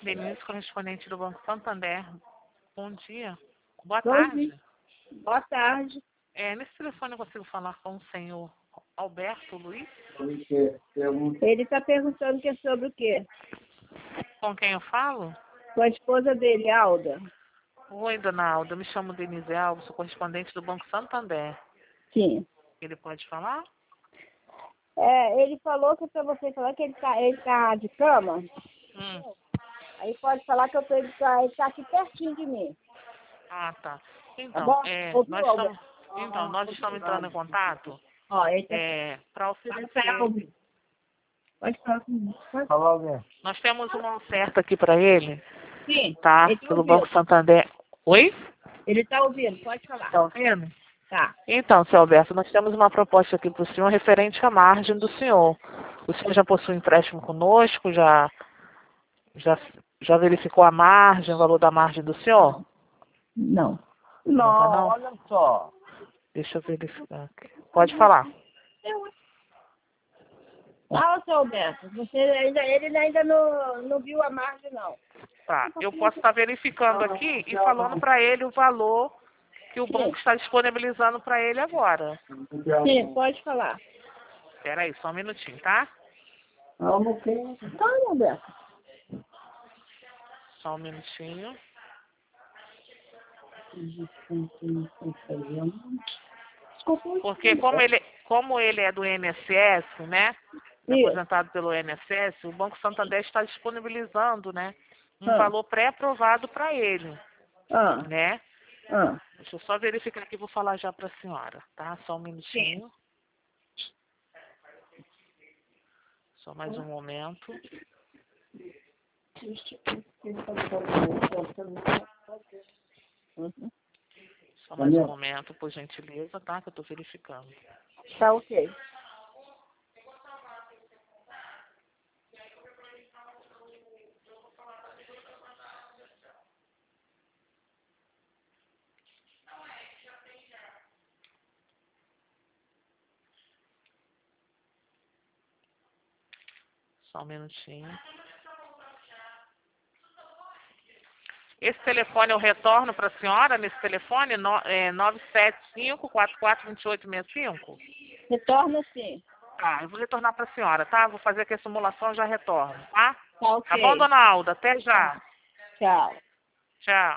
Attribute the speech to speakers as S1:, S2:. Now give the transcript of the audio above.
S1: Denise, correspondente do Banco Santander. Bom dia. Boa
S2: Bom
S1: tarde.
S2: dia. Boa tarde.
S1: Nesse telefone eu consigo falar com o senhor Alberto Luiz?
S2: Ele está perguntando que é sobre o quê?
S1: Com quem eu falo?
S2: Com a esposa dele, Alda.
S1: Oi, dona Alda. Eu me chamo Denise Alves, sou correspondente do Banco Santander.
S2: Sim.
S1: Ele pode falar?
S2: Ele falou que para você falar que ele tá de cama. Aí pode falar que ele tá aqui pertinho de mim.
S1: Ah, tá.
S2: Tá
S1: Então,
S2: bom? Ouviu,
S1: nós
S2: Alda?
S1: estamos entrando em contato
S2: Ó, ele tá
S1: para oferecer.
S2: Pode falar comigo. Pode falar.
S1: Nós temos uma oferta aqui para ele,
S2: Sim.
S1: tá?
S2: Ele tá
S1: Pelo
S2: ouvindo.
S1: Banco Santander. Oi?
S2: Ele tá ouvindo. Pode falar.
S1: Tá ouvindo?
S2: Tá.
S1: Então, seu Alberto, nós temos uma proposta aqui para o senhor referente à margem do senhor. O senhor já possui empréstimo conosco? Já verificou a margem, o valor da margem do senhor?
S2: Não.
S1: Nunca não?
S2: Olha só.
S1: Deixa eu verificar aqui. Pode falar.
S2: Fala, seu Alberto. Ele ainda não viu a margem, não.
S1: Tá, eu posso estar verificando aqui e falando para ele o valor que o banco está disponibilizando para ele agora.
S2: Sim, pode falar.
S1: Espera aí, só um minutinho, tá?
S2: Vamos que... Fala, Alberto.
S1: Só um minutinho. Porque como ele é do INSS, né?
S2: Isso.
S1: Aposentado pelo INSS, o Banco Santander está disponibilizando, né? Um
S2: Ah.
S1: valor pré-aprovado para ele,
S2: Ah,
S1: né?
S2: ah.
S1: Deixa eu só verificar aqui, vou falar já para a senhora, tá? Só um minutinho. Só mais um momento. Só mais um momento, por gentileza, tá? Que eu estou verificando.
S2: Tá ok.
S1: Só um minutinho. Esse telefone eu retorno para a senhora, nesse telefone, 975-442865?
S2: Retorna sim.
S1: Tá, eu vou retornar para a senhora, tá? Vou fazer aqui a simulação e já retorno, tá?
S2: Tá ok.
S1: Tá bom, dona Alda? Até já.
S2: Tchau.
S1: Tchau.